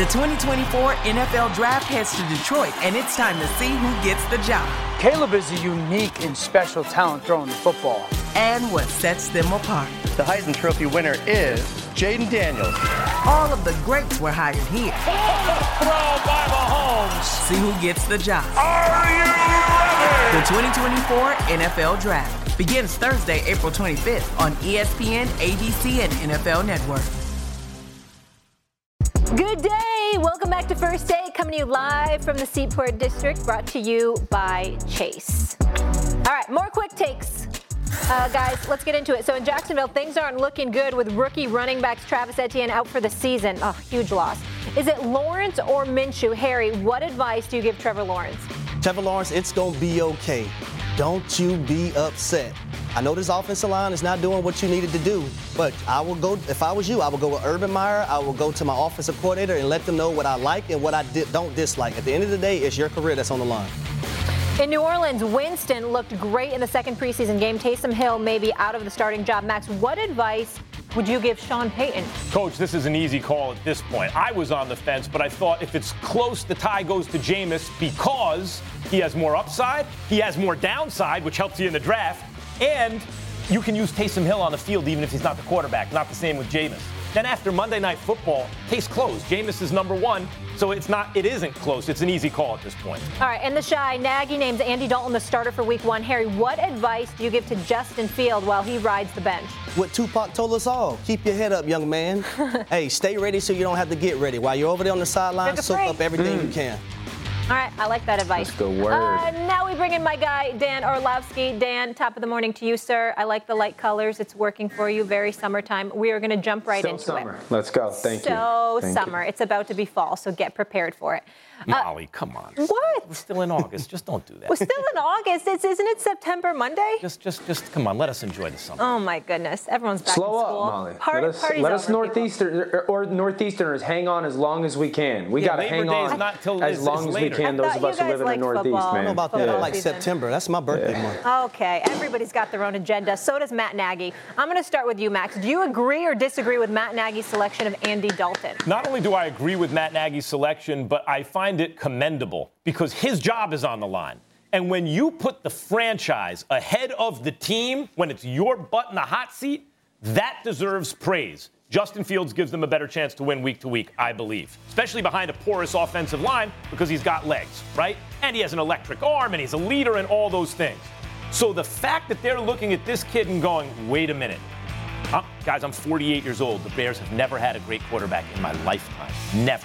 The 2024 NFL Draft heads to Detroit, and it's time to see who gets the job. Caleb is a unique and special talent throwing the football. And what sets them apart. The Heisman Trophy winner is Jaden Daniels. All of the greats were hired here. Throw by Mahomes. See who gets the job. Are you ready? The 2024 NFL Draft begins Thursday, April 25th on ESPN, ABC, and NFL Network. Good day. Welcome back to First Take, coming to you live from the Seaport District, brought to you by Chase. All right, more quick takes. Guys, let's get into it. So in Jacksonville, things aren't looking good with rookie running backs Travis Etienne out for the season. Oh, huge loss. Is it Lawrence or Minshew? Harry, what advice do you give Trevor Lawrence? Trevor Lawrence, it's going to be okay. Don't you be upset. I know this offensive line is not doing what you needed to do, but I will go, if I was you, I would go with Urban Meyer. I will go to my offensive coordinator and let them know what I like and what I don't dislike. At the end of the day, it's your career that's on the line. In New Orleans, Winston looked great in the second preseason game. Taysom Hill may be out of the starting job. Max, what advice would you give Sean Payton? Coach, this is an easy call at this point. I was on the fence, but I thought if it's close, the tie goes to Jameis because he has more upside, he has more downside, which helps you in the draft, and you can use Taysom Hill on the field even if he's not the quarterback. Not the same with Jameis. Then after Monday Night Football, case closed. Jameis is number one, so it isn't close. It's an easy call at this point. All right, and the Shy, Nagy names Andy Dalton the starter for Week 1. Harry, what advice do you give to Justin Field while he rides the bench? What Tupac told us all, keep your head up, young man. Hey, stay ready so you don't have to get ready. While you're over there on the sideline, soak up everything you can. All right, I like that advice. That's a good word. Now we bring in my guy, Dan Orlovsky. Dan, top of the morning to you, sir. I like the light colors. It's working for you. Very summertime. We are going to jump right into summer. it. Let's go. Thank you. So summer. It's about to be fall, so get prepared for it. Molly, come on. What? We're still in August. Just don't do that. We're still in August. Isn't it September Monday? Just come on. Let us enjoy the summer. Oh my goodness! Everyone's back Slow in school. up, Molly. Party's let us over, Northeasterners hang on as long as we can. We got to hang on as long as we can. Those of us who live in the Northeast, man. I don't know about that. I like September. That's my birthday month. Okay, everybody's got their own agenda. So does Matt Nagy. I'm going to start with you, Max. Do you agree or disagree with Matt Nagy's selection of Andy Dalton? Not only do I agree with Matt Nagy's selection, but I find it commendable because his job is on the line. And when you put the franchise ahead of the team, when it's your butt in the hot seat, that deserves praise. Justin Fields gives them a better chance to win week to week, I believe, especially behind a porous offensive line because he's got legs, right? And he has an electric arm and he's a leader and all those things. So the fact that they're looking at this kid and going, wait a minute. Guys, I'm 48 years old. The Bears have never had a great quarterback in my lifetime. Never.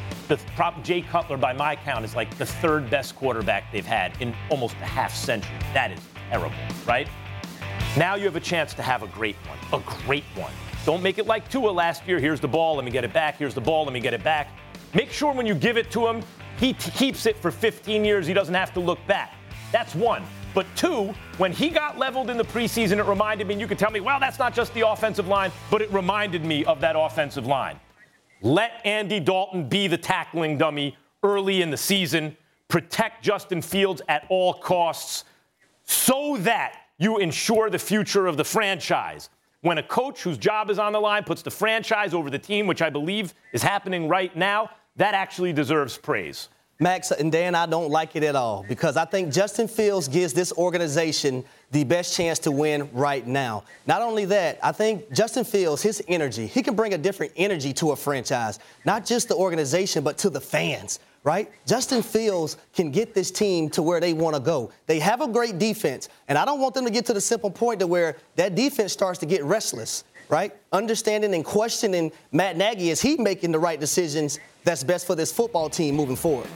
Jay Cutler, by my count, is like the third best quarterback they've had in almost a half century. That is terrible, right? Now you have a chance to have a great one. A great one. Don't make it like Tua last year. Here's the ball, let me get it back. Here's the ball, let me get it back. Make sure when you give it to him, he keeps it for 15 years. He doesn't have to look back. That's one. But two, when he got leveled in the preseason, it reminded me, and you could tell me, well, that's not just the offensive line, but it reminded me of that offensive line. Let Andy Dalton be the tackling dummy early in the season. Protect Justin Fields at all costs so that you ensure the future of the franchise. When a coach whose job is on the line puts the franchise over the team, which I believe is happening right now, that actually deserves praise. Max and Dan, I don't like it at all because I think Justin Fields gives this organization the best chance to win right now. Not only that, I think Justin Fields, his energy, he can bring a different energy to a franchise, not just the organization, but to the fans, right? Justin Fields can get this team to where they want to go. They have a great defense, and I don't want them to get to the simple point to where that defense starts to get restless, right? Understanding and questioning Matt Nagy, is he making the right decisions that's best for this football team moving forward?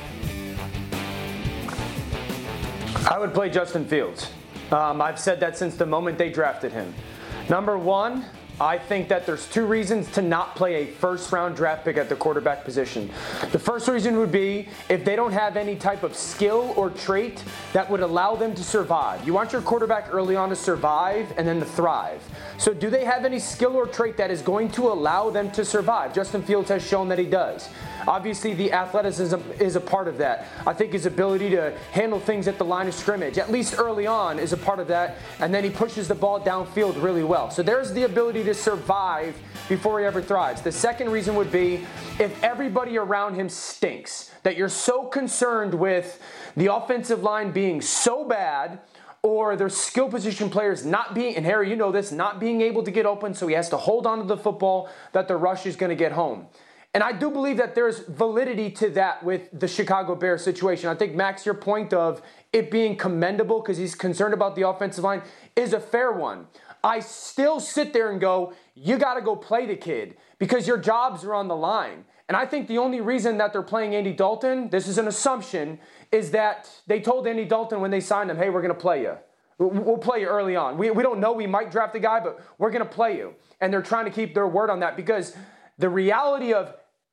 I would play Justin Fields. I've said that since the moment they drafted him. Number one, I think that there's two reasons to not play a first-round draft pick at the quarterback position. The first reason would be if they don't have any type of skill or trait that would allow them to survive. You want your quarterback early on to survive and then to thrive. So do they have any skill or trait that is going to allow them to survive? Justin Fields has shown that he does. Obviously, the athleticism is a part of that. I think his ability to handle things at the line of scrimmage, at least early on, is a part of that. And then he pushes the ball downfield really well. So there's the ability to survive before he ever thrives. The second reason would be if everybody around him stinks, that you're so concerned with the offensive line being so bad or their skill position players not being, and Harry, you know this, not being able to get open, so he has to hold on to the football, that the rush is going to get home. And I do believe that there's validity to that with the Chicago Bears situation. I think, Max, your point of it being commendable because he's concerned about the offensive line is a fair one. I still sit there and go, you got to go play the kid because your jobs are on the line. And I think the only reason that they're playing Andy Dalton, this is an assumption, is that they told Andy Dalton when they signed him, hey, we're going to play you. We'll play you early on. We don't know. We might draft a guy, but we're going to play you. And they're trying to keep their word on that because the reality of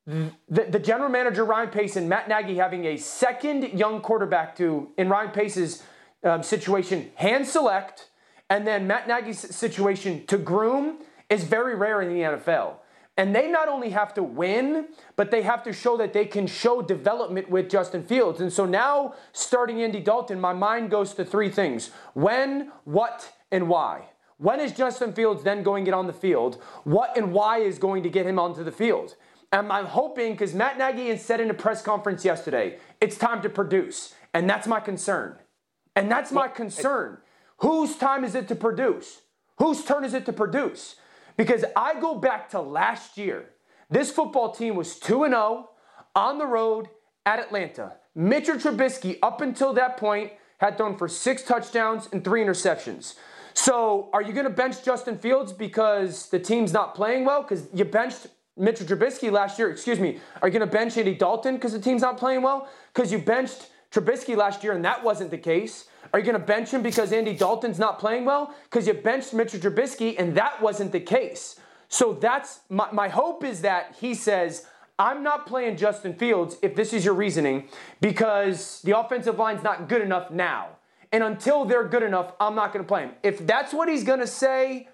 the general manager, Ryan Pace, and Matt Nagy having a second young quarterback to, in Ryan Pace's situation, hand select, and then Matt Nagy's situation to groom is very rare in the NFL. And they not only have to win, but they have to show that they can show development with Justin Fields. And so now, starting Andy Dalton, my mind goes to three things. When, what, and why. When is Justin Fields then going to get on the field? What and why is going to get him onto the field? And I'm hoping, because Matt Nagy said in a press conference yesterday, it's time to produce. And that's my concern. And that's my concern. Whose time is it to produce? Whose turn is it to produce? Because I go back to last year. This football team was 2-0 on the road at Atlanta. Mitchell Trubisky, up until that point, had thrown for 6 touchdowns and 3 interceptions. So are you going to bench Justin Fields because the team's not playing well? Because you benched Mitchell Trubisky last year. Excuse me. Are you going to bench Andy Dalton because the team's not playing well? Because you benched Trubisky last year and that wasn't the case. Are you going to bench him because Andy Dalton's not playing well? Because you benched Mitchell Trubisky and that wasn't the case. So that's my hope is that he says, I'm not playing Justin Fields, if this is your reasoning, because the offensive line's not good enough now. And until they're good enough, I'm not going to play him. If that's what he's going to say,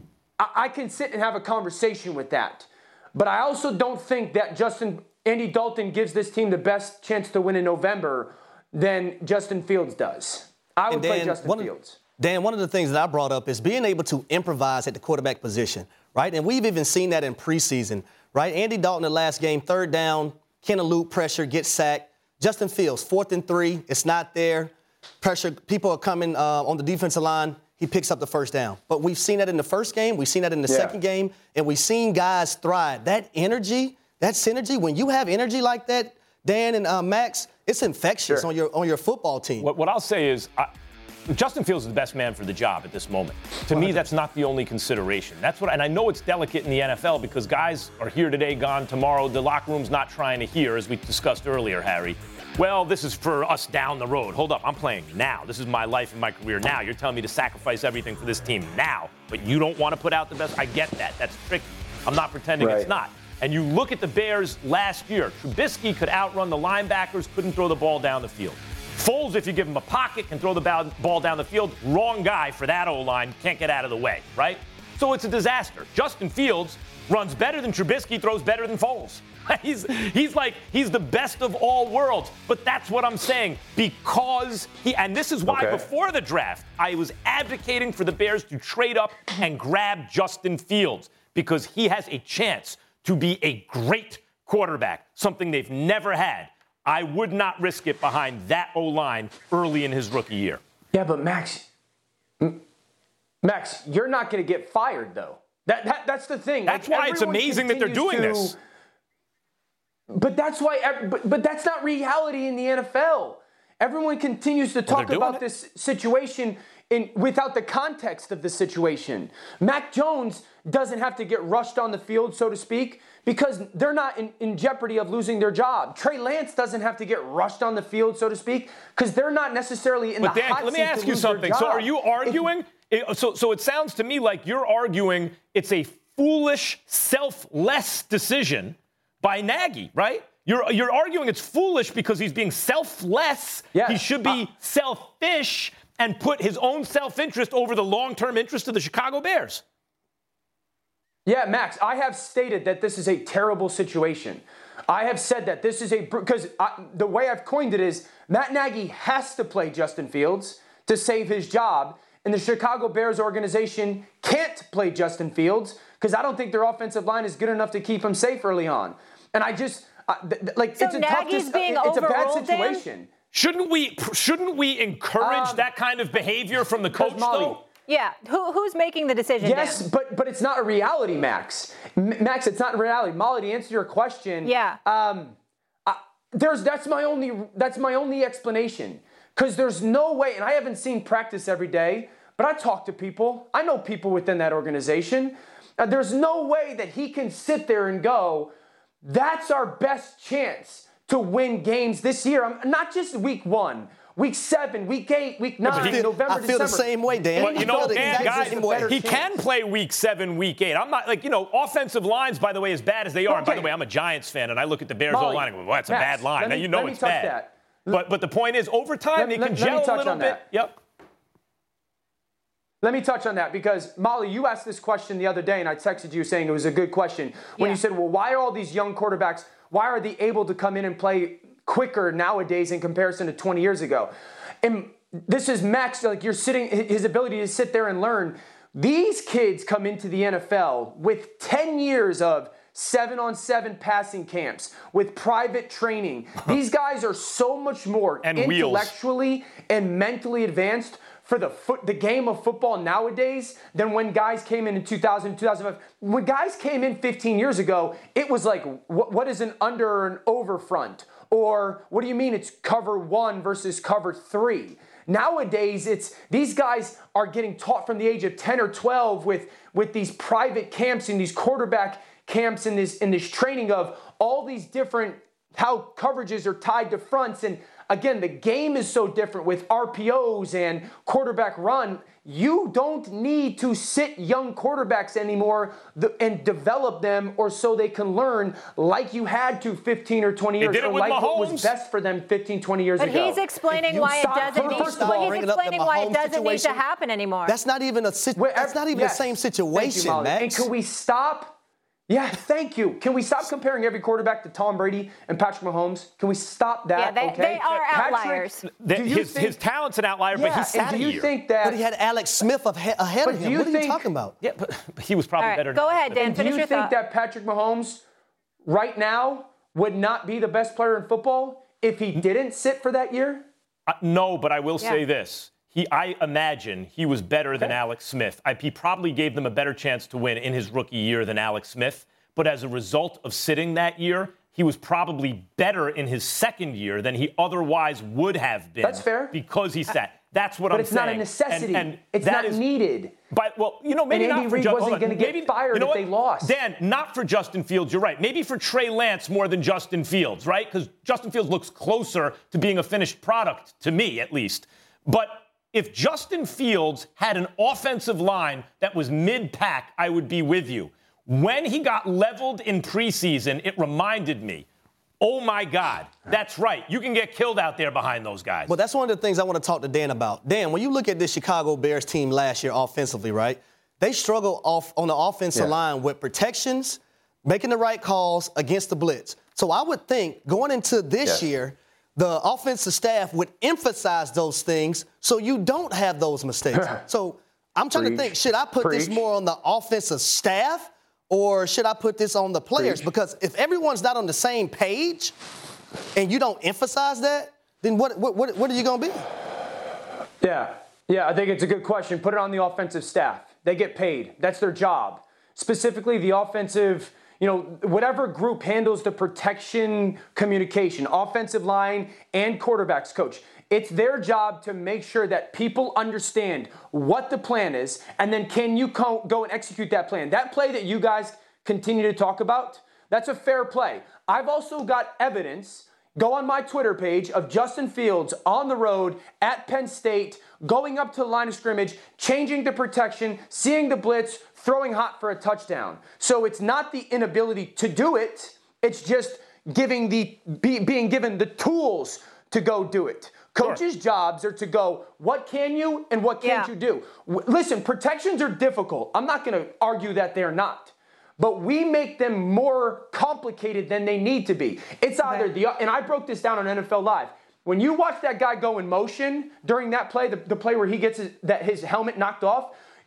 I can sit and have a conversation with that. But I also don't think that Andy Dalton gives this team the best chance to win in November than Justin Fields does. I would play Justin Fields. Dan, one of the things that I brought up is being able to improvise at the quarterback position, right? And we've even seen that in preseason, right? Andy Dalton, the last game, 3rd down, can elude pressure, get sacked. Justin Fields, 4th and 3, it's not there. Pressure, people are coming on the defensive line. He picks up the 1st down. But we've seen that in the first game. We've seen that in the second game. And we've seen guys thrive. That energy, that synergy, when you have energy like that, Dan and Max, it's infectious on your football team. What I'll say is Justin Fields is the best man for the job at this moment. To me, that's not the only consideration. And I know it's delicate in the NFL because guys are here today, gone tomorrow. The locker room's not trying to hear, as we discussed earlier, Harry. Well, this is for us down the road. Hold up, I'm playing now. This is my life and my career now. You're telling me to sacrifice everything for this team now, but you don't want to put out the best? I get that. That's tricky. I'm not pretending it's not. And you look at the Bears last year. Trubisky could outrun the linebackers, couldn't throw the ball down the field. Foles, if you give him a pocket, can throw the ball down the field. Wrong guy for that O-line. Can't get out of the way, right? So it's a disaster. Justin Fields runs better than Trubisky, throws better than Foles. He's the best of all worlds. But that's what I'm saying. Because and this is why before the draft, I was advocating for the Bears to trade up and grab Justin Fields. Because he has a chance to be a great quarterback, something they've never had. I would not risk it behind that O-line early in his rookie year. Yeah, but Max, you're not going to get fired, though. That's the thing. That's why it's amazing that they're doing this. But that's why. But that's not reality in the NFL. Everyone continues to talk about this situation without the context of the situation. Mac Jones doesn't have to get rushed on the field, so to speak, because they're not in jeopardy of losing their job. Trey Lance doesn't have to get rushed on the field, so to speak, because they're not necessarily in the hot seat to lose their job. But Dan, let me ask you something. So are you arguing? So it sounds to me like you're arguing it's a foolish, selfless decision by Nagy, right? You're arguing it's foolish because he's being selfless. Yes. He should be selfish and put his own self-interest over the long-term interest of the Chicago Bears. Yeah, Max, I have stated that this is a terrible situation. I have said that this is because the way I've coined it is Matt Nagy has to play Justin Fields to save his job, and the Chicago Bears organization can't play Justin Fields because I don't think their offensive line is good enough to keep him safe early on. And I just it's a Nagy's it's a bad situation. Dan? Shouldn't we encourage that kind of behavior from the coach, Molly, though? Yeah, who's making the decision? Yes, Dan? but it's not a reality, Max. Max, it's not a reality. Molly, to answer your question, that's my only explanation. Because there's no way, and I haven't seen practice every day, but I talk to people. I know people within that organization. There's no way that he can sit there and go, that's our best chance to win games this year. Not just week 1. Week 7, Week 8, Week 9, November, I feel December. the same way, Dan. But, Dan, guys, he chance. can play Week 7, Week 8. I'm not offensive lines, by the way, as bad as they are. And by the way, I'm a Giants fan, and I look at the Bears O-line and go, well, that's a bad line. Now you know it's bad. But the point is, over time, they can gel a little bit. Yep. Let me touch on that because, Molly, you asked this question the other day, and I texted you saying it was a good question. When you said, well, why are all these young quarterbacks, why are they able to come in and play quicker nowadays in comparison to 20 years ago? And this is Max, like his ability to sit there and learn. These kids come into the NFL with 10 years of 7-on-7 passing camps, with private training. These guys are so much more intellectually and mentally advanced for the game of football nowadays than when guys came in 2000, 2005. When guys came in 15 years ago, it was like, what is an under or an over front? Or what do you mean it's cover 1 versus cover 3? Nowadays, these guys are getting taught from the age of 10 or 12 with these private camps and these quarterback camps and this training of all these different, how coverages are tied to fronts. And again, the game is so different with RPOs and quarterback run. You don't need to sit young quarterbacks anymore and develop them or so they can learn like you had to 15 or 20 years ago, like what was best for them 15, 20 years ago. But he's explaining why it doesn't need to happen anymore. That's not even the same situation, Max. And can we stop? Yeah, thank you. Can we stop comparing every quarterback to Tom Brady and Patrick Mahomes? Can we stop that? Yeah, they are outliers. His talent's an outlier, but he's sat a year. But he had Alex Smith ahead of him. What are you talking about? Yeah, but he was probably better. Go ahead, Dan. Do you think that Patrick Mahomes right now would not be the best player in football if he didn't sit for that year? No, but I will say this. I imagine he was better than Alex Smith. He probably gave them a better chance to win in his rookie year than Alex Smith. But as a result of sitting that year, he was probably better in his second year than he otherwise would have been. That's fair. Because he sat. That's what I'm saying. But it's not a necessity. And it's not needed. But, maybe and Andy Reid wasn't going to get fired if they lost. Dan, not for Justin Fields, you're right. Maybe for Trey Lance more than Justin Fields, right? Because Justin Fields looks closer to being a finished product, to me at least. But if Justin Fields had an offensive line that was mid-pack, I would be with you. When he got leveled in preseason, it reminded me, oh, my God, that's right. You can get killed out there behind those guys. Well, that's one of the things I want to talk to Dan about. Dan, when you look at this Chicago Bears team last year offensively, right, they struggle on the offensive line with protections, making the right calls against the blitz. So I would think going into this year, the offensive staff would emphasize those things so you don't have those mistakes. So I'm trying to think, should I put this more on the offensive staff or should I put this on the players? Because if everyone's not on the same page and you don't emphasize that, then what are you going to be? Yeah, I think it's a good question. Put it on the offensive staff. They get paid. That's their job. Specifically, the offensive, whatever group handles the protection communication, offensive line and quarterbacks coach. It's their job to make sure that people understand what the plan is, and then can you go and execute that plan. That play that you guys continue to talk about, that's a fair play. I've also got evidence, go on my Twitter page, of Justin Fields on the road at Penn State, going up to the line of scrimmage, changing the protection, seeing the blitz, throwing hot for a touchdown. So it's not the inability to do it, it's just being given the tools to go do it. Coaches' jobs are to go, what can you and what can't you do? Listen, protections are difficult. I'm not going to argue that they're not. But we make them more complicated than they need to be. It's either and I broke this down on NFL Live. When you watch that guy go in motion during that play, the play where he gets his helmet knocked off,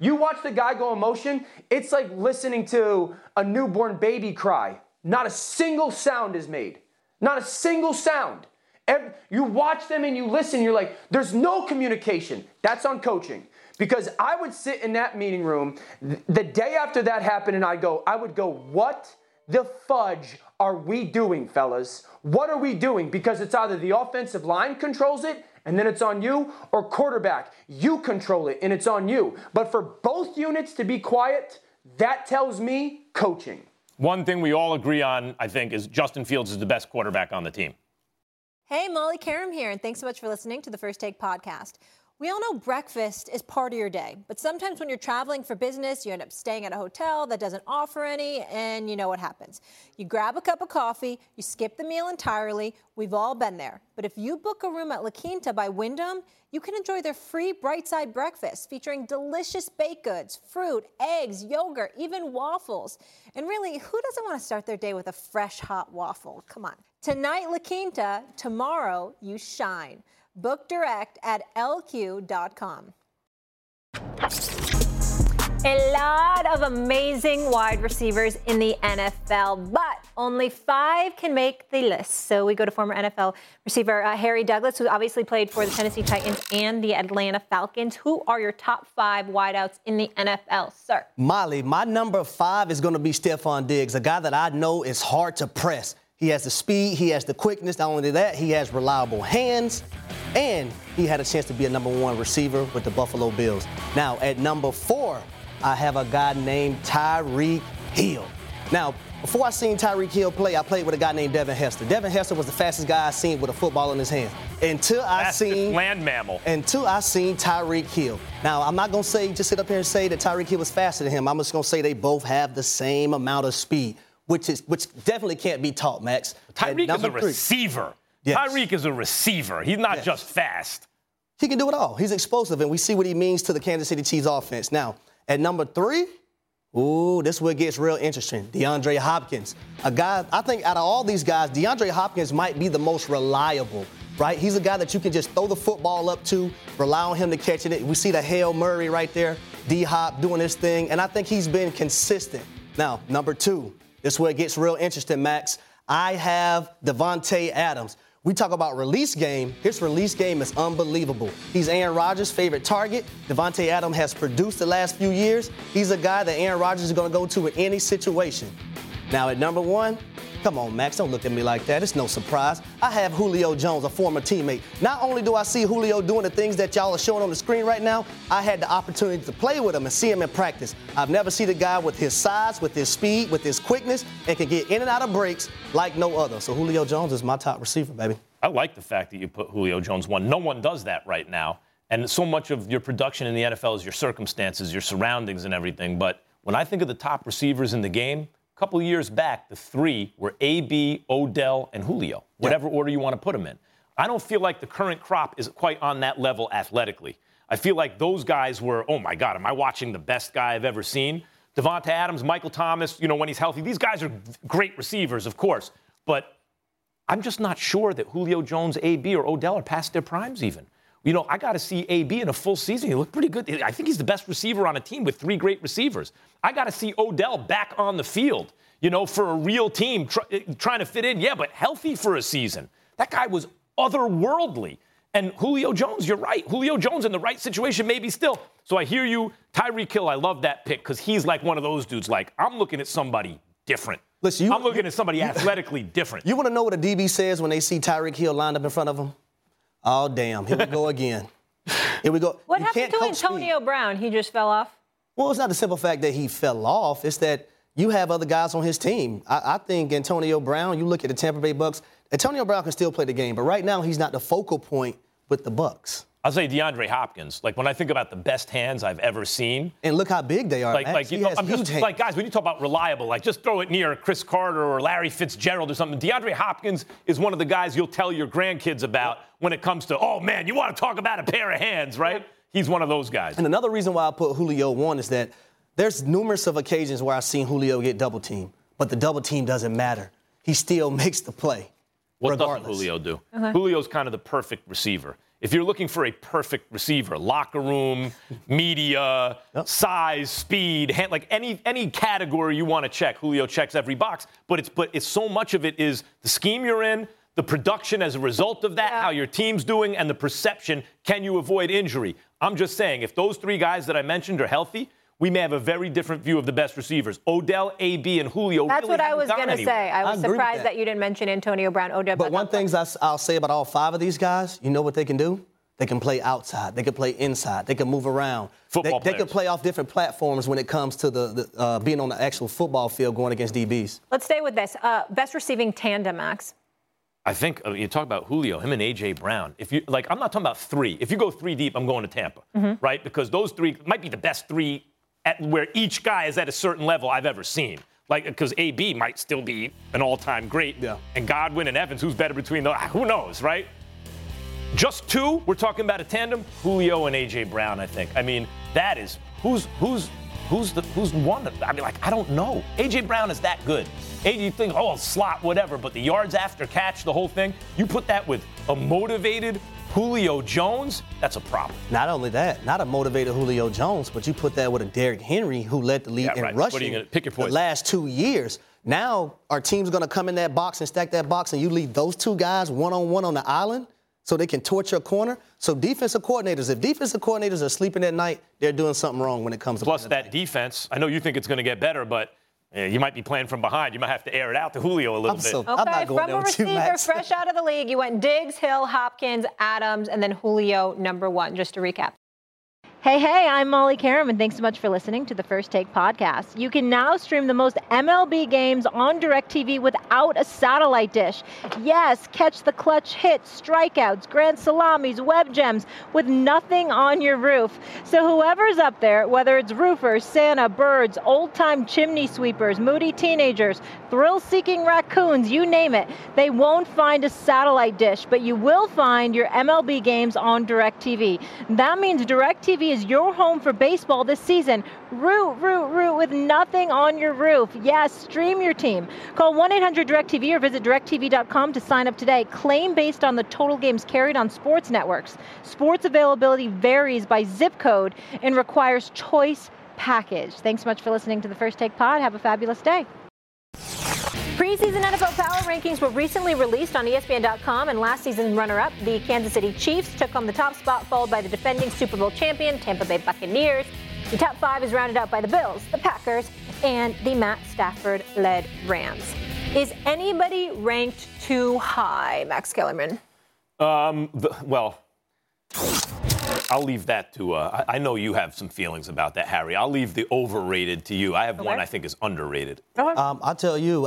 You watch the guy go in motion, it's like listening to a newborn baby cry. Not a single sound is made. Not a single sound. You watch them and you listen, you're like, there's no communication. That's on coaching. Because I would sit in that meeting room the day after that happened and I would go, what the fudge are we doing, fellas? What are we doing? Because it's either the offensive line controls it and then it's on you, or quarterback, you control it and it's on you. But for both units to be quiet, that tells me coaching. One thing we all agree on, I think, is Justin Fields is the best quarterback on the team. Hey, Molly Karam here, and thanks so much for listening to the First Take podcast. We all know breakfast is part of your day, but sometimes when you're traveling for business, you end up staying at a hotel that doesn't offer any, and you know what happens. You grab a cup of coffee, you skip the meal entirely. We've all been there. But if you book a room at La Quinta by Wyndham, you can enjoy their free Brightside breakfast featuring delicious baked goods, fruit, eggs, yogurt, even waffles. And really, who doesn't want to start their day with a fresh, hot waffle? Come on. Tonight, La Quinta. Tomorrow, you shine. Book direct at lq.com. A lot of amazing wide receivers in the NFL, but only 5 can make the list. So we go to former NFL receiver Harry Douglas, who obviously played for the Tennessee Titans and the Atlanta Falcons. Who are your top 5 wideouts in the NFL, sir? Molly, my number 5 is going to be Stephon Diggs, a guy that I know is hard to press. He has the speed, he has the quickness. Not only that, he has reliable hands, and he had a chance to be a number 1 receiver with the Buffalo Bills. Now, at number 4, I have a guy named Tyreek Hill. Now, before I seen Tyreek Hill play, I played with a guy named Devin Hester. Devin Hester was the fastest guy I seen with a football in his hand. Until I seen Tyreek Hill. Now, I'm not going to say, just sit up here and say that Tyreek Hill was faster than him. I'm just going to say they both have the same amount of speed, which definitely can't be taught, Max. Tyreek is a receiver. Yes. Tyreek is a receiver. He's not just fast. He can do it all. He's explosive, and we see what he means to the Kansas City Chiefs offense. Now, at number 3, this is where it gets real interesting. DeAndre Hopkins. A guy, I think out of all these guys, DeAndre Hopkins might be the most reliable, right? He's a guy that you can just throw the football up to, rely on him to catch it. We see the Hail Murray right there, D-Hop doing his thing, and I think he's been consistent. Now, number 2, this is where it gets real interesting, Max. I have Davante Adams. We talk about release game. His release game is unbelievable. He's Aaron Rodgers' favorite target. Davante Adams has produced the last few years. He's a guy that Aaron Rodgers is going to go to in any situation. Now, at number 1, come on, Max, don't look at me like that. It's no surprise. I have Julio Jones, a former teammate. Not only do I see Julio doing the things that y'all are showing on the screen right now, I had the opportunity to play with him and see him in practice. I've never seen a guy with his size, with his speed, with his quickness, and can get in and out of breaks like no other. So Julio Jones is my top receiver, baby. I like the fact that you put Julio Jones 1. No one does that right now. And so much of your production in the NFL is your circumstances, your surroundings and everything. But when I think of the top receivers in the game, a couple of years back, the 3 were A.B., Odell, and Julio, whatever order you want to put them in. I don't feel like the current crop is quite on that level athletically. I feel like those guys were, oh, my God, am I watching the best guy I've ever seen? Davante Adams, Michael Thomas, when he's healthy. These guys are great receivers, of course. But I'm just not sure that Julio Jones, A.B., or Odell are past their primes even. I got to see A.B. in a full season. He looked pretty good. I think he's the best receiver on a team with 3 great receivers. I got to see Odell back on the field, for a real team trying to fit in. Yeah, but healthy for a season. That guy was otherworldly. And Julio Jones, you're right. Julio Jones in the right situation, maybe still. So I hear you. Tyreek Hill, I love that pick because he's like one of those dudes. Like, I'm looking at somebody different. Listen, I'm looking at somebody athletically different. You want to know what a DB says when they see Tyreek Hill lined up in front of him? Oh, damn. Here we go again. Here we go. What happened to Antonio Brown? He just fell off? Well, it's not the simple fact that he fell off. It's that you have other guys on his team. I think Antonio Brown, you look at the Tampa Bay Bucks, Antonio Brown can still play the game, but right now he's not the focal point with the Bucks. I'll say DeAndre Hopkins. Like, when I think about the best hands I've ever seen. And look how big they are, Max. He has huge hands. Like, guys, when you talk about reliable, like, just throw it near Chris Carter or Larry Fitzgerald or something. DeAndre Hopkins is one of the guys you'll tell your grandkids about when it comes to, oh, man, you want to talk about a pair of hands, right? He's one of those guys. And another reason why I put Julio 1 is that there's numerous of occasions where I've seen Julio get double teamed, but the double team doesn't matter. He still makes the play. What regardless. doesn't Julio do? Julio's kind of the perfect receiver. If you're looking for a perfect receiver, locker room, media, size, speed, like any category you want to check, Julio checks every box. But it's so much of it is the scheme you're in, the production as a result of that, how your team's doing, and the perception, can you avoid injury? I'm just saying, if those three guys that I mentioned are healthy, we may have a very different view of the best receivers. Odell, AB, and Julio. That's really what I was going to say. I was surprised that you didn't mention Antonio Brown, Odell. But one thing I'll say about all five of these guys, you know what they can do? They can play outside. They can play inside. They can move around. They can play off different platforms when it comes to the being on the actual football field going against DBs. Let's stay with this. Best receiving tandem, Max. I think you talk about Julio, him and A.J. Brown. If you I'm not talking about three. If you go three deep, I'm going to Tampa, right? Because those three might be the best three at where each guy is at a certain level I've ever seen. Like, because AB might still be an all-time great. Yeah. And Godwin and Evans, who's better between those? Who knows, right? Just two, we're talking about a tandem, Julio and A.J. Brown, I think. I mean, that is, who's one? I mean, I don't know. A.J. Brown is that good. You think, slot, whatever, but the yards after catch, the whole thing, you put that with a motivated Julio Jones, that's a problem. Not only that, not a motivated Julio Jones, but you put that with a Derrick Henry who led the league in rushing what are you gonna pick your poison? The last 2 years. Now our team's going to come in that box and stack that box, and you leave those two guys one-on-one on the island so they can torch your corner. So defensive coordinators, if defensive coordinators are sleeping at night, they're doing something wrong when it comes to plus that defense. I know you think it's going to get better, but you might be playing from behind. You might have to air it out to Julio a little bit. I'm not going from a receiver fresh out of the league, you went Diggs, Hill, Hopkins, Adams, and then Julio number one, just to recap. Hey, I'm Molly Karam, and thanks so much for listening to the First Take podcast. You can now stream the most MLB games on DirecTV without a satellite dish. Yes, catch the clutch hits, strikeouts, grand salamis, web gems with nothing on your roof. So whoever's up there, whether it's roofers, Santa, birds, old-time chimney sweepers, moody teenagers, thrill-seeking raccoons, you name it, they won't find a satellite dish, but you will find your MLB games on DirecTV. That means DirecTV is your home for baseball this season. Root with nothing on your roof. Yes, stream your team. Call 1-800-DirecTV or visit DirecTV.com to sign up today. Claim based on the total games carried on sports networks. Sports availability varies by zip code and requires choice package. Thanks so much for listening to the First Take Pod. Have a fabulous day. Preseason NFL Power Rankings were recently released on ESPN.com, and last season's runner-up, the Kansas City Chiefs, took home the top spot, followed by the defending Super Bowl champion, Tampa Bay Buccaneers. The top five is rounded out by the Bills, the Packers, and the Matt Stafford-led Rams. Is anybody ranked too high, Max Kellerman? Well, I'll leave that to, I know you have some feelings about that, Harry. I'll leave the overrated to you. I have one I think is underrated. I'll tell you,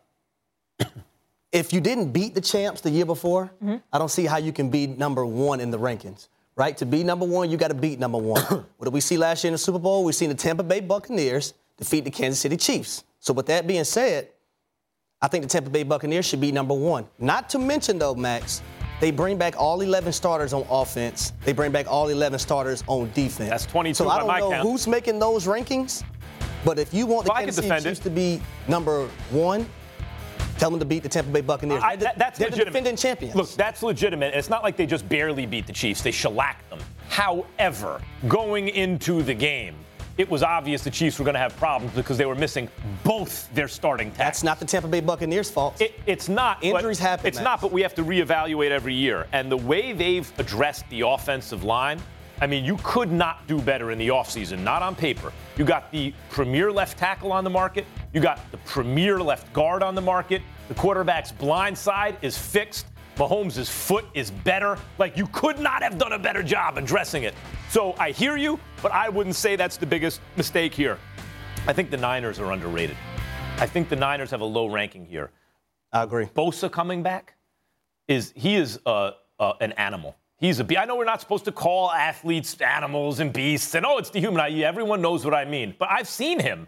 if you didn't beat the champs the year before, I don't see how you can be number one in the rankings, right? To be number one, you got to beat number one. What did we see last year in the Super Bowl? We seen the Tampa Bay Buccaneers defeat the Kansas City Chiefs. So with that being said, I think the Tampa Bay Buccaneers should be number one. Not to mention, though, Max, they bring back all 11 starters on offense. They bring back all 11 starters on defense. That's 22 so by my count. I don't know who's making those rankings, but if you want the Kansas City Chiefs to be number one, tell them to beat the Tampa Bay Buccaneers. That's they're legitimate. The defending champions. Look, that's legitimate. It's not like they just barely beat the Chiefs. They shellacked them. However, going into the game, it was obvious the Chiefs were going to have problems because they were missing both their starting tackles. That's not the Tampa Bay Buccaneers' fault. It's not. Injuries happen. It's not, but we have to reevaluate every year. And the way they've addressed the offensive line, I mean, you could not do better in the offseason, not on paper. You got the premier left tackle on the market. You got the premier left guard on the market. The quarterback's blind side is fixed. Mahomes' foot is better. Like, you could not have done a better job addressing it. So I hear you, but I wouldn't say that's the biggest mistake here. I think the Niners are underrated. I think the Niners have a low ranking here. I agree. Bosa coming back, he is an animal. I know we're not supposed to call athletes animals and beasts, and it's dehumanizing. Everyone knows what I mean. But I've seen him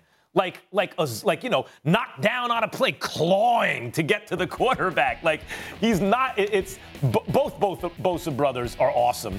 knocked down on a play, clawing to get to the quarterback. Like, he's not. Both Bosa brothers are awesome,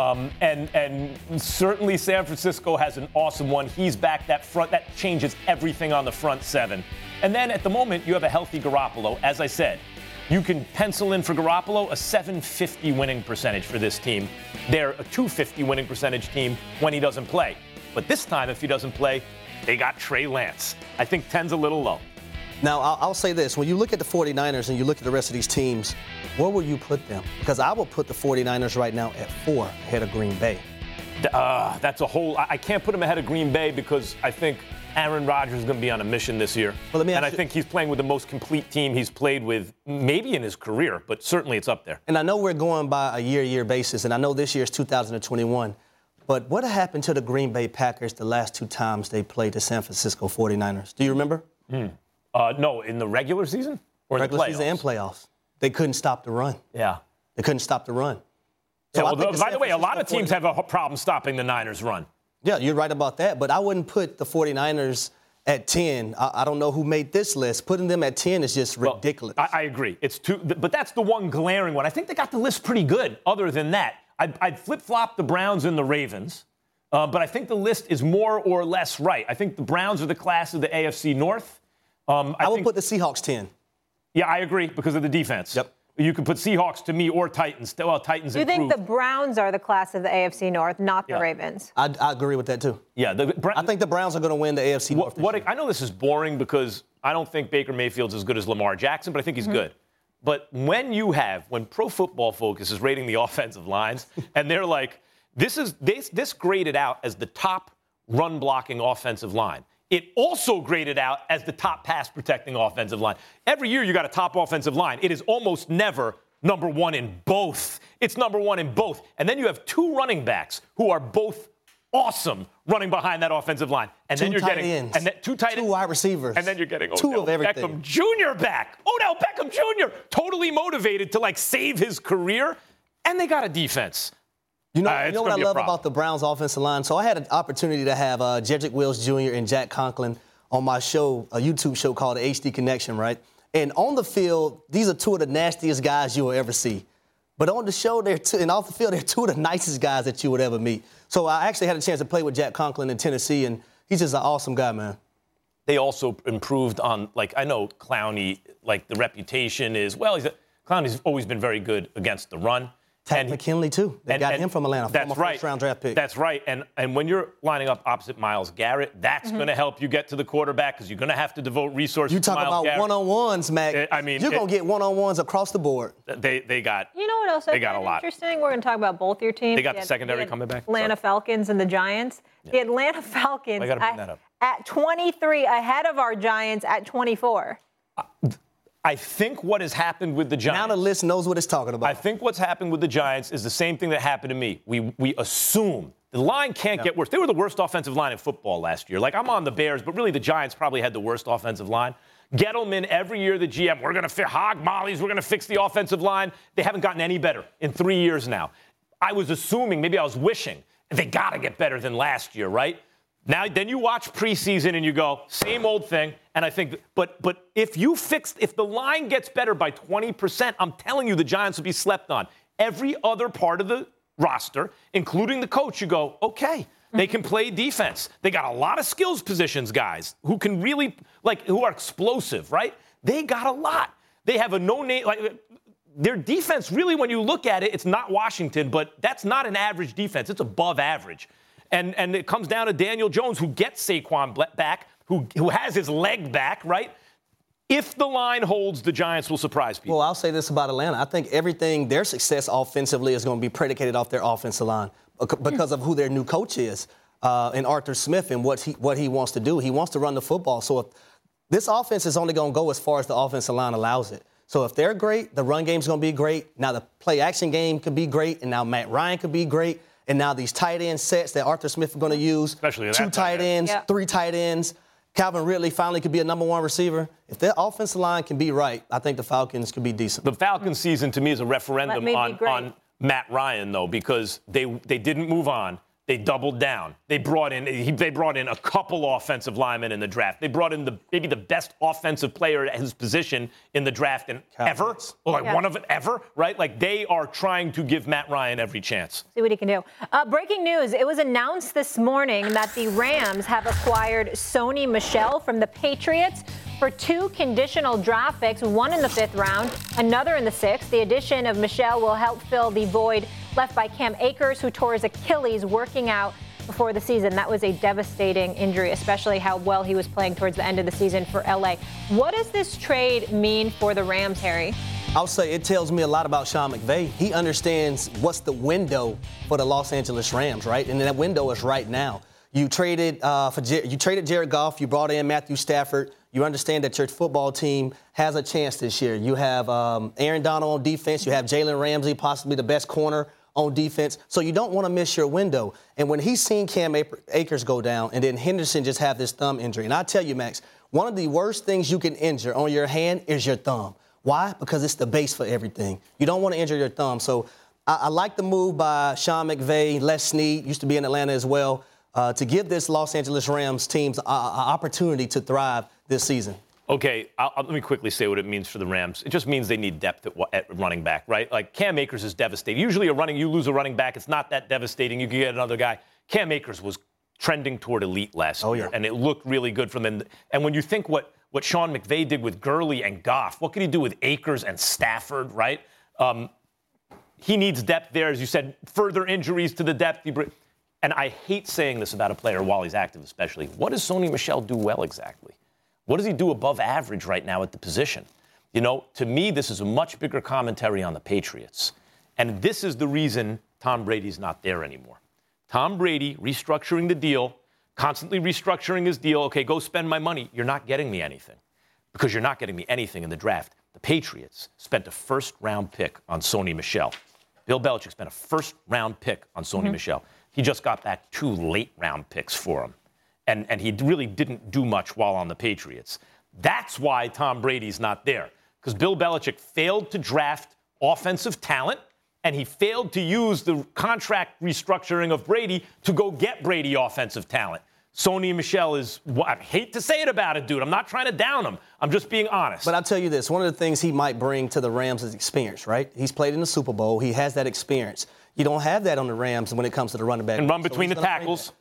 and certainly San Francisco has an awesome one. He's back that front. That changes everything on the front seven. And then at the moment, you have a healthy Garoppolo. As I said, You can pencil in for Garoppolo a 750 winning percentage for this team. They're a 250 winning percentage team when he doesn't play. But this time, if he doesn't play, they got Trey Lance. I think 10's a little low. Now, I'll say this. When you look at the 49ers and you look at the rest of these teams, where will you put them? Because I will put the 49ers right now at 4 ahead of Green Bay. That's a whole – I can't put them ahead of Green Bay because I think Aaron Rodgers is going to be on a mission this year. Well, and I think he's playing with the most complete team he's played with maybe in his career, but certainly it's up there. And I know we're going by a year-to-year basis, and I know this year is 2021. But what happened to the Green Bay Packers the last 2 times they played the San Francisco 49ers? Do you remember? No, in the regular season? Or in regular the playoffs? season and playoffs. They couldn't stop the run. Yeah. They couldn't stop the run. So by the way, a lot of teams have a problem stopping the Niners' run. Yeah, you're right about that. But I wouldn't put the 49ers at 10. I don't know who made this list. Putting them at 10 is just ridiculous. I agree. It's but that's the one glaring one. I think they got the list pretty good other than that. I'd flip-flop the Browns and the Ravens. But I think the list is more or less right. I think the Browns are the class of the AFC North. I would put the Seahawks 10. Yeah, I agree because of the defense. Yep. You can put Seahawks to me or Titans. Well, Titans improved. You think the Browns are the class of the AFC North, not the Ravens? I agree with that, too. Yeah. I think the Browns are going to win the AFC North. I know this is boring because I don't think Baker Mayfield's as good as Lamar Jackson, but I think he's good. But when Pro Football Focus is rating the offensive lines, and they're like, this graded out as the top run-blocking offensive line. It also graded out as the top pass-protecting offensive line. Every year you got a top offensive line. It is almost never number one in both. It's number one in both. And then you have 2 running backs who are both awesome running behind that offensive line. And then you're getting ends. And then 2 tight ends. 2 wide receivers. And then you're getting Odell Beckham Jr. back. Odell Beckham Jr. totally motivated to save his career. And they got a defense. You know what I love about the Browns offensive line? So I had an opportunity to have Jedrick Wills Jr. and Jack Conklin on my show, a YouTube show called the HD Connection, right? And on the field, these are 2 of the nastiest guys you will ever see. But on the show, and off the field, they're 2 of the nicest guys that you would ever meet. So I actually had a chance to play with Jack Conklin in Tennessee, and he's just an awesome guy, man. They also improved on, I know Clowney, the reputation is, Clowney's always been very good against the run. Takk McKinley, too. They got him from Atlanta, former first-round draft pick. That's right. And when you're lining up opposite Myles Garrett, that's going to help you get to the quarterback because you're going to have to devote resources to Myles Garrett. You talk about one-on-ones, Mac. You're going to get one-on-ones across the board. They got You know what else they got a lot. Interesting? We're going to talk about both your teams. They got the secondary coming back. Atlanta Falcons and the Giants. Yeah. The Atlanta Falcons at 23 ahead of our Giants at 24. I think what has happened with the Giants. Now the list knows what it's talking about. I think what's happened with the Giants is the same thing that happened to me. We assume the line can't get worse. They were the worst offensive line in football last year. I'm on the Bears, but really the Giants probably had the worst offensive line. Gettleman, every year the GM, we're going to hog mollies, we're going to fix the offensive line. They haven't gotten any better in 3 years now. I was assuming, maybe I was wishing, they got to get better than last year, right? Now, then you watch preseason and you go, same old thing. And I think, but if the line gets better by 20%, I'm telling you the Giants will be slept on. Every other part of the roster, including the coach, you go, okay, they can play defense. They got a lot of skills positions guys who can really, who are explosive, right? They got a lot. They have a no-name, their defense, really, when you look at it, it's not Washington, but that's not an average defense. It's above average. And it comes down to Daniel Jones, who gets Saquon back, who has his leg back, right? If the line holds, the Giants will surprise people. Well, I'll say this about Atlanta. I think their success offensively is going to be predicated off their offensive line because of who their new coach is and Arthur Smith and what he wants to do. He wants to run the football. So if this offense is only going to go as far as the offensive line allows it. So if they're great, the run game's going to be great. Now the play-action game could be great, and now Matt Ryan could be great. And now these tight end sets that Arthur Smith is going to use, especially 2 tight ends, 3 tight ends. Calvin Ridley finally could be a number 1 receiver. If their offensive line can be right, I think the Falcons could be decent. The Falcons season, to me, is a referendum on Matt Ryan, though, because they didn't move on. They doubled down. They brought in a couple offensive linemen in the draft. They brought in maybe the best offensive player at his position in the draft ever, or one of it ever, right? Like, they are trying to give Matt Ryan every chance. See what he can do. Breaking news. It was announced this morning that the Rams have acquired Sony Michel from the Patriots for 2 conditional draft picks, one in the 5th round, another in the 6th. The addition of Michel will help fill the void left by Cam Akers, who tore his Achilles working out before the season. That was a devastating injury, especially how well he was playing towards the end of the season for LA. What does this trade mean for the Rams, Harry? I'll say it tells me a lot about Sean McVay. He understands what's the window for the Los Angeles Rams, right? And that window is right now. You traded Jared Goff. You brought in Matthew Stafford. You understand that your football team has a chance this year. You have Aaron Donald on defense. You have Jalen Ramsey, possibly the best corner on defense. So you don't want to miss your window. And when he's seen Cam Akers go down and then Henderson just have this thumb injury. And I tell you, Max, one of the worst things you can injure on your hand is your thumb. Why? Because it's the base for everything. You don't want to injure your thumb. So I like the move by Sean McVay. Les Snead used to be in Atlanta as well, to give this Los Angeles Rams teams an opportunity to thrive this season. Okay, let me quickly say what it means for the Rams. It just means they need depth at running back, right? Like, Cam Akers is devastating. Usually you lose a running back, it's not that devastating. You can get another guy. Cam Akers was trending toward elite last year, and it looked really good for them. And when you think what Sean McVay did with Gurley and Goff, what could he do with Akers and Stafford, right? He needs depth there, as you said, further injuries to the depth. And I hate saying this about a player while he's active especially. What does Sony Michel do well exactly? What does he do above average right now at the position? You know, to me, this is a much bigger commentary on the Patriots. And this is the reason Tom Brady's not there anymore. Tom Brady restructuring the deal, constantly restructuring his deal. Okay, go spend my money. You're not getting me anything, because you're not getting me anything in the draft. The Patriots spent a first-round pick on Sony Michel. Bill Belichick spent a first-round pick on Sony Michel. He just got back 2 late-round picks for him. And he really didn't do much while on the Patriots. That's why Tom Brady's not there, because Bill Belichick failed to draft offensive talent, and he failed to use the contract restructuring of Brady to go get Brady offensive talent. Sony Michel is, I hate to say it about it, dude. I'm not trying to down him. I'm just being honest. But I'll tell you this. One of the things he might bring to the Rams is experience, right? He's played in the Super Bowl. He has that experience. You don't have that on the Rams when it comes to the running back. And run between the tackles.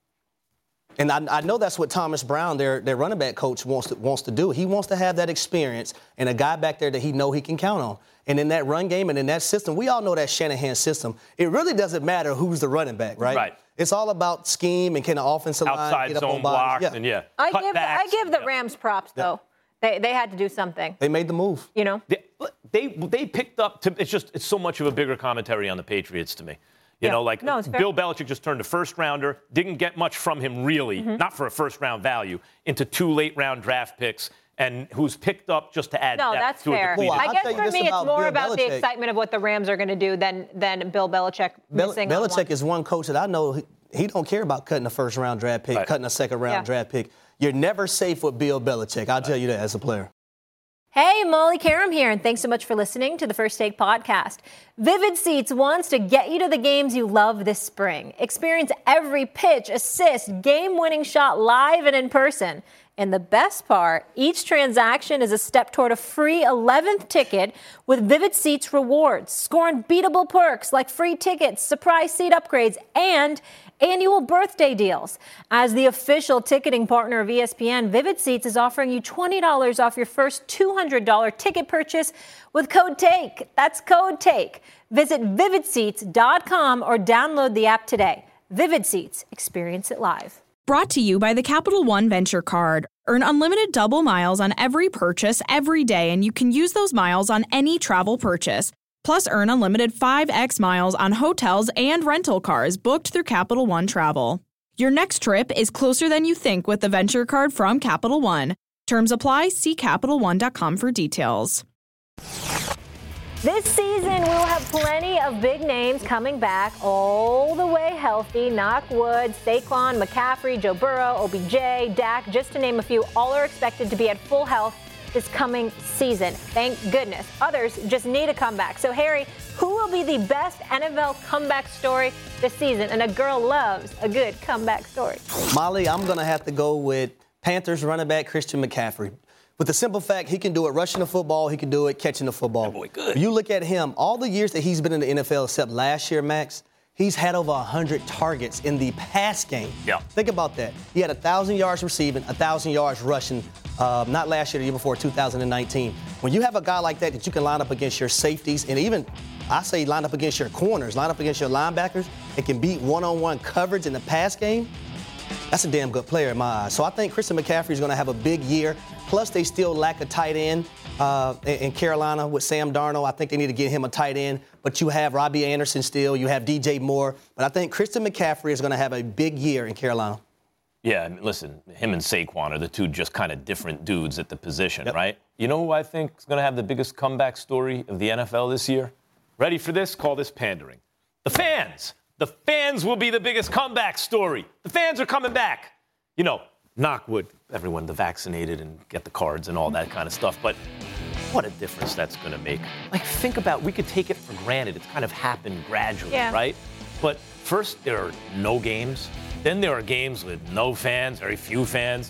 And I know that's what Thomas Brown, their running back coach, wants to do. He wants to have that experience and a guy back there that he know he can count on. And in that run game and in that system, we all know that Shanahan system. It really doesn't matter who's the running back, right? Right. It's all about scheme and can the offensive line outside get up zone on blocks bodies. and I give the Rams props though. They had to do something. They made the move. You know. They picked up. It's so much of a bigger commentary on the Patriots to me. You know, like Bill Belichick just turned a first-rounder, didn't get much from him really, not for a first-round value, into 2 late-round draft picks, and who's picked up just to add depth to a depleted. I guess for me, it's more about the excitement of what the Rams are going to do than Bill Belichick missing. Belichick is one coach that I know he don't care about cutting a first-round draft pick, cutting a second-round draft pick. You're never safe with Bill Belichick. I'll tell you that as a player. Hey, Molly Karam here, and thanks so much for listening to the First Take podcast. Vivid Seats wants to get you to the games you love this spring. Experience every pitch, assist, game-winning shot live and in person. And the best part, each transaction is a step toward a free 11th ticket with Vivid Seats rewards. Score unbeatable perks like free tickets, surprise seat upgrades, and annual birthday deals. As the official ticketing partner of ESPN, Vivid Seats is offering you $20 off your first $200 ticket purchase with code TAKE. That's code TAKE. Visit vividseats.com or download the app today. Vivid Seats. Experience it live. Brought to you by the Capital One Venture Card. Earn unlimited double miles on every purchase every day, and you can use those miles on any travel purchase. Plus, earn unlimited 5x miles on hotels and rental cars booked through Capital One Travel. Your next trip is closer than you think with the Venture Card from Capital One. Terms apply. See CapitalOne.com for details. This season, we'll have plenty of big names coming back all the way healthy. Knock wood, Saquon, McCaffrey, Joe Burrow, OBJ, Dak, just to name a few. All are expected to be at full health this coming season. Thank goodness. Others just need a comeback. So, Harry, who will be the best NFL comeback story this season? And a girl loves a good comeback story. Molly, I'm going to have to go with Panthers running back Christian McCaffrey. With the simple fact he can do it rushing the football, he can do it catching the football. That boy good. You look at him, all the years that he's been in the NFL except last year, Max, he's had over 100 targets in the pass game. Yeah. Think about that. He had 1,000 yards receiving, 1,000 yards rushing, not last year, the year before, 2019. When you have a guy like that you can line up against your safeties and even, I say, line up against your corners, line up against your linebackers, and can beat one-on-one coverage in the pass game, that's a damn good player in my eyes. So I think Christian McCaffrey is going to have a big year. Plus, they still lack a tight end in Carolina with Sam Darnold. I think they need to get him a tight end. But you have Robbie Anderson still. You have DJ Moore. But I think Christian McCaffrey is going to have a big year in Carolina. Yeah, I mean, listen, him and Saquon are the two just kind of different dudes at the position, right? You know who I think is going to have the biggest comeback story of the NFL this year? Ready for this? Call this pandering. The fans. The fans will be the biggest comeback story. The fans are coming back. You know, knock wood, everyone, the vaccinated and get the cards and all that kind of stuff. But what a difference that's going to make. Like, think about, we could take it for granted. It's kind of happened gradually, right? But first, there are no games. Then there are games with no fans, very few fans,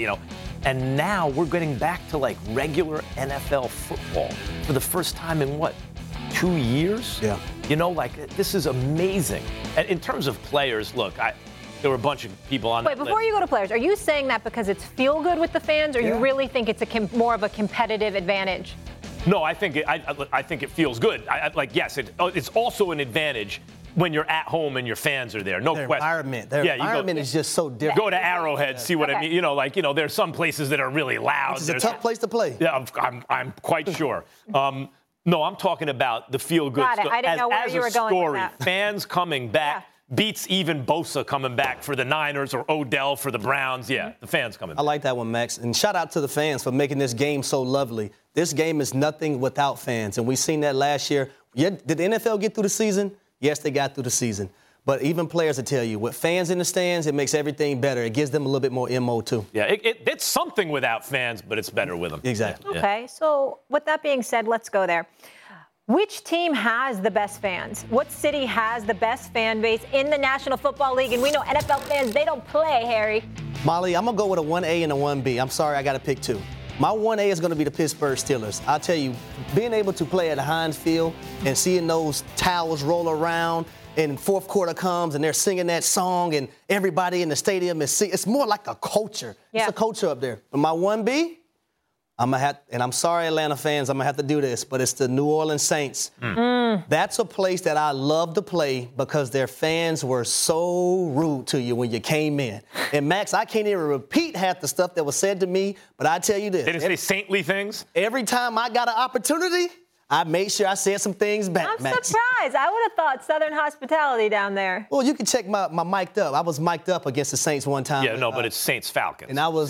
and now we're getting back to like regular NFL football for the first time in what, 2 years? Yeah. You know, like, this is amazing. And in terms of players, look, there were a bunch of people on that Wait, before you go to players, are you saying that because it's feel good with the fans, or you really think it's more of a competitive advantage? No, I think it feels good. Yes, it's also an advantage when you're at home and your fans are there. No question. Their environment is just so different. Go to Arrowhead, see what I mean. There's some places that are really loud. It's a tough place to play. Yeah, I'm quite sure. No, I'm talking about the feel-good story. I didn't know where you were going with that. Fans coming back beats even Bosa coming back for the Niners or Odell for the Browns. Yeah, the fans coming back. I like that one, Max. And shout out to the fans for making this game so lovely. This game is nothing without fans, and we've seen that last year. Did the NFL get through the season? Yes, they got through the season. But even players will tell you, with fans in the stands, it makes everything better. It gives them a little bit more MO, too. Yeah, it's something without fans, but it's better with them. Exactly. Okay, so with that being said, let's go there. Which team has the best fans? What city has the best fan base in the National Football League? And we know NFL fans, they don't play, Harry. Molly, I'm going to go with a 1A and a 1B. I'm sorry, I got to pick two. My 1A is going to be the Pittsburgh Steelers. I'll tell you, being able to play at Heinz Field and seeing those towels roll around, and fourth quarter comes and they're singing that song and everybody in the stadium is singing. It's more like a culture. Yeah. It's a culture up there. But my 1B, and I'm sorry, Atlanta fans, I'm going to have to do this, but it's the New Orleans Saints. That's a place that I love to play because their fans were so rude to you when you came in. And, Max, I can't even repeat half the stuff that was said to me, but I tell you this. They didn't say saintly things? Every time I got an opportunity, I made sure I said some things back, I'm Max. surprised. I would have thought Southern hospitality down there. Well, you can check my mic'd up. I was mic'd up against the Saints one time. Yeah, but it's Saints-Falcons. And I was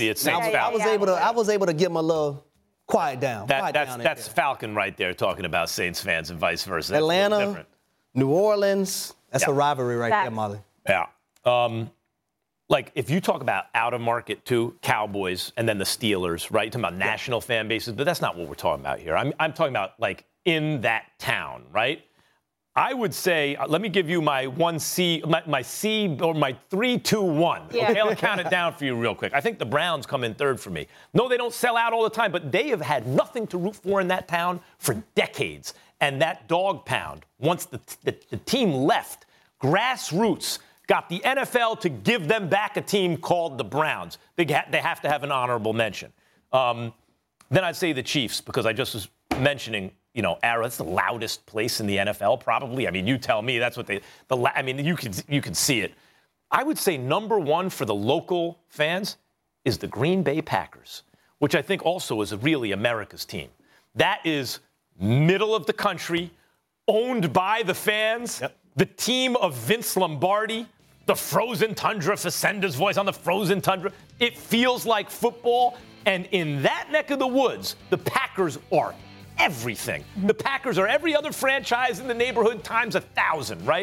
able to give them a little quiet down. That's Falcon right there talking about Saints fans and vice versa. That's Atlanta, New Orleans, that's a rivalry right there, Molly. Yeah. If you talk about out-of-market, too, Cowboys and then the Steelers, right? You're talking about national fan bases, but that's not what we're talking about here. I'm talking about, in that town, right? I would say, let me give you my 1C, my C, or my 3, 2, 1. Yeah. Okay, I'll count it down for you real quick. I think the Browns come in third for me. No, they don't sell out all the time, but they have had nothing to root for in that town for decades. And that dog pound, once the team left, grassroots got the NFL to give them back a team called the Browns. They have to have an honorable mention. Then I'd say the Chiefs, because I just was mentioning, Arrow, that's the loudest place in the NFL, probably. I mean, you tell me that's what you can see it. I would say number one for the local fans is the Green Bay Packers, which I think also is really America's team. That is middle of the country, owned by the fans, the team of Vince Lombardi, the frozen tundra, Facenda's voice on the frozen tundra. It feels like football. And in that neck of the woods, the Packers are everything. The Packers are every other franchise in the neighborhood times 1,000, right?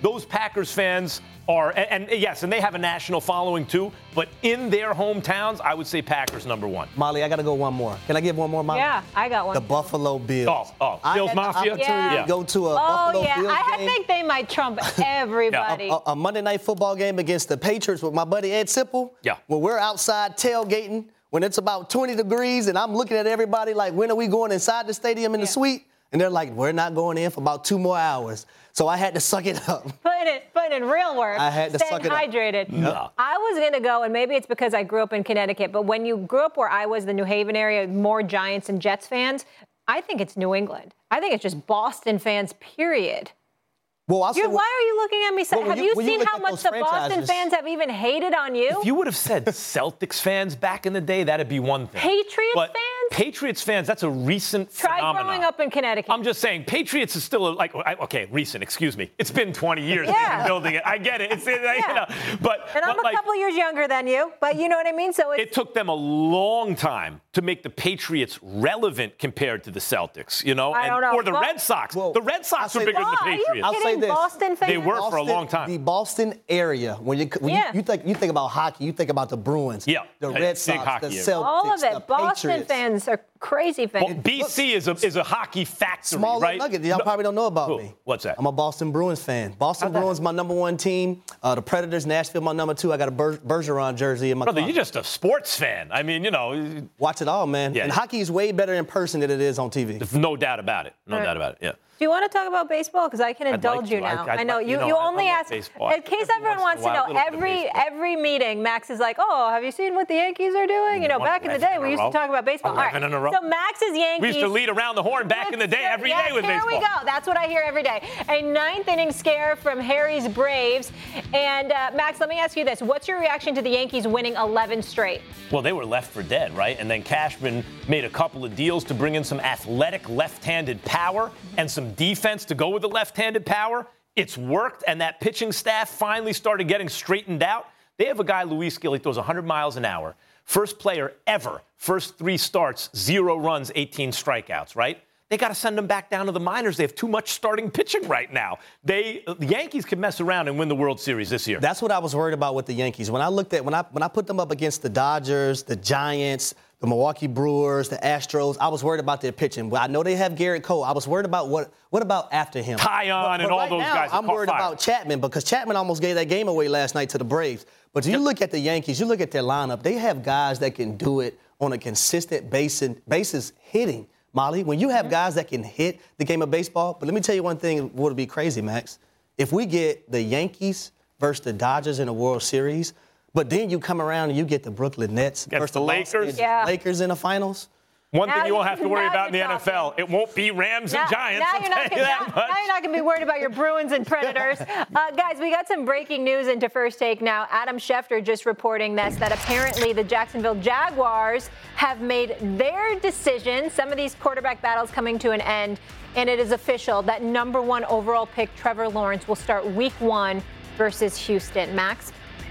those Packers fans are, and yes, and they have a national following too, but in their hometowns, I would say Packers number one. Molly, I got to go one more. Can I give one more, Molly? Yeah, I got one. The Buffalo Bills. Bills Mafia? To go to a Buffalo Bills game. I think they might trump everybody. A Monday night football game against the Patriots with my buddy Ed Sipple. Yeah. When we're outside tailgating, when it's about 20 degrees, and I'm looking at everybody like, when are we going inside the stadium in the suite? And they're like, we're not going in for about 2 more hours. So I had to suck it up. Putting in real work. I had to suck it up. Hydrated. No. I was going to go, and maybe it's because I grew up in Connecticut, but when you grew up where I was, the New Haven area, more Giants and Jets fans, I think it's New England. I think it's just Boston fans, period. Well, why are you looking at me? Have you seen how much the Boston fans have even hated on you? If you would have said Celtics fans back in the day, that'd be one thing. Patriots fans? Patriots fans, that's a recent phenomenon. Try growing up in Connecticut. I'm just saying, Patriots is still recent, excuse me. It's been 20 years they've been building it. I get it. And I'm a couple years younger than you, but you know what I mean? So it took them a long time to make the Patriots relevant compared to the Celtics, I don't know. Or the Red Sox. Well, the Red Sox are bigger than the Patriots. Are you kidding? Boston fans? They were for a long time. The Boston area, when you think about hockey, you think about the Bruins, the Red Sox, the Celtics, all of it. the Boston Patriots. fans are crazy fans. Well, BC is a hockey factory, Small right? nugget. Y'all probably don't know about me. What's that? I'm a Boston Bruins fan. Boston Bruins, my number one team. The Predators, Nashville, my number two. I got a Bergeron jersey in my Brother, car. you're just a sports fan. I mean, Watch it all, man. Yeah. And hockey is way better in person than it is on TV. No doubt about it. No doubt about it, yeah. Do you want to talk about baseball? Because I can indulge you now. I know you only ask. In case everyone wants to know, every meeting, Max is like, "Oh, have you seen what the Yankees are doing?" Back in the day, we used to talk about baseball. All right. So Max's Yankees. We used to lead around the horn back in the day every day with baseball. Here we go. That's what I hear every day. A 9th inning scare from Harry's Braves. And Max, let me ask you this: what's your reaction to the Yankees winning 11 straight? Well, they were left for dead, right? And then Cashman made a couple of deals to bring in some athletic left-handed power and some defense to go with the left-handed power. It's worked, and that pitching staff finally started getting straightened out. They have a guy, Luis Gil, he throws 100 miles an hour. First player ever, first 3 starts, 0 runs, 18 strikeouts, right? They got to send him back down to the minors. They have too much starting pitching right now. The Yankees can mess around and win the World Series this year. That's what I was worried about with the Yankees. When I put them up against the Dodgers, the Giants, the Milwaukee Brewers, the Astros, I was worried about their pitching. Well, I know they have Garrett Cole. I was worried about what about after him? Tyon and all those guys. I'm worried about Chapman because Chapman almost gave that game away last night to the Braves. But you look at the Yankees, you look at their lineup, they have guys that can do it on a consistent basis hitting. Molly, when you have guys that can hit the game of baseball, but let me tell you one thing would be crazy, Max. If we get the Yankees versus the Dodgers in the World Series, but then you come around and you get the Brooklyn Nets versus the Lakers. Lakers in the finals. One thing you won't have to worry about in the NFL, it won't be Rams and Giants. Now you're not going to be worried about your Bruins and Predators. Guys, we got some breaking news into First Take now. Adam Schefter just reporting this, that apparently the Jacksonville Jaguars have made their decision. Some of these quarterback battles coming to an end, and it is official that number 1 overall pick Trevor Lawrence will start week 1 versus Houston. Max?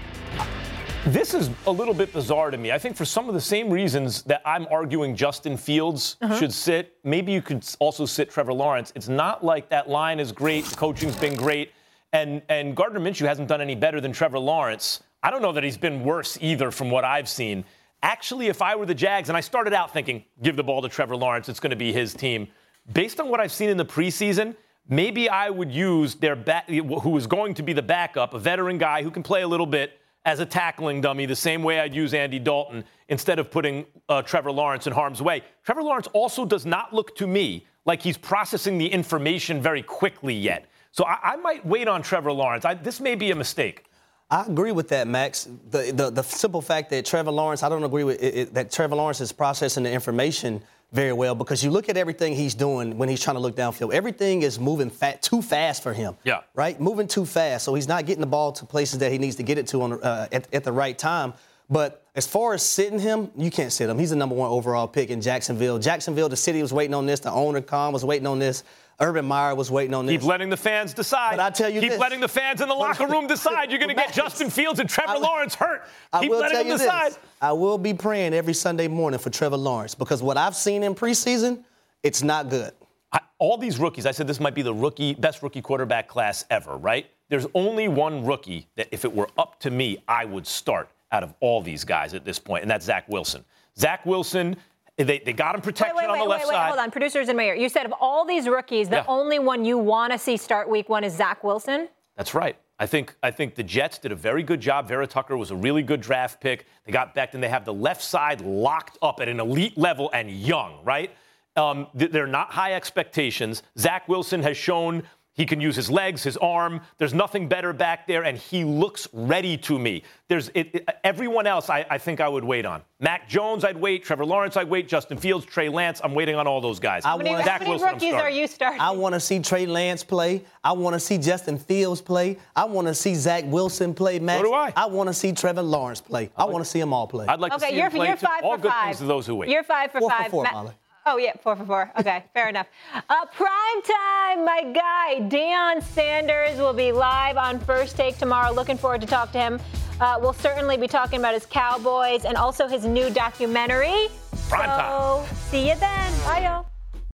This is a little bit bizarre to me. I think for some of the same reasons that I'm arguing Justin Fields should sit, maybe you could also sit Trevor Lawrence. It's not like that line is great, the coaching's been great, and Gardner Minshew hasn't done any better than Trevor Lawrence. I don't know that he's been worse either from what I've seen. Actually, if I were the Jags, and I started out thinking, give the ball to Trevor Lawrence, it's going to be his team. Based on what I've seen in the preseason, maybe I would use who is going to be the backup, a veteran guy who can play a little bit, as a tackling dummy, the same way I'd use Andy Dalton instead of putting Trevor Lawrence in harm's way. Trevor Lawrence also does not look to me like he's processing the information very quickly yet. So I might wait on Trevor Lawrence. This may be a mistake. I agree with that, Max. The simple fact that Trevor Lawrence, I don't agree with it, that Trevor Lawrence is processing the information very well, because you look at everything he's doing when he's trying to look downfield. Everything is moving too fast for him. Yeah. Right? Moving too fast. So he's not getting the ball to places that he needs to get it to at the right time. But as far as sitting him, you can't sit him. He's the number 1 overall pick in Jacksonville. Jacksonville, the city was waiting on this. The owner, Khan, was waiting on this. Urban Meyer was waiting on this. Keep letting the fans decide. But I tell you Keep letting the fans in the locker room decide. You're going to get Justin Fields and Trevor Lawrence hurt. Keep letting them decide. I will be praying every Sunday morning for Trevor Lawrence, because what I've seen in preseason, it's not good. All these rookies, I said this might be the best rookie quarterback class ever, right? there's only one rookie that if it were up to me, I would start out of all these guys at this point, and that's Zach Wilson. Zach Wilson, they got him protection on the left side. Hold on, producers in my ear. You said of all these rookies, the only one you want to see start week 1 is Zach Wilson? That's right. I think the Jets did a very good job. Vera Tucker was a really good draft pick. They got back, and they have the left side locked up at an elite level and young, right? They're not high expectations. Zach Wilson has shown he can use his legs, his arm. There's nothing better back there, and he looks ready to me. Everyone else I think I would wait on. Mac Jones, I'd wait. Trevor Lawrence, I'd wait. Justin Fields, Trey Lance, I'm waiting on all those guys. How many rookies are you starting? I want to see Trey Lance play. I want to see Justin Fields play. I want to see Zach Wilson play, Max. So do I. I want to see Trevor Lawrence play. I want to see them all play. I'd like to see them play. You're 5 all for good 5. things to those who wait. You're 5 for 4 5. for 4, Molly. Oh, yeah, 4 for 4. Okay, fair enough. Prime time, my guy, Deion Sanders will be live on First Take tomorrow. Looking forward to talk to him. We'll certainly be talking about his Cowboys and also his new documentary. Prime time. See you then. Bye, y'all.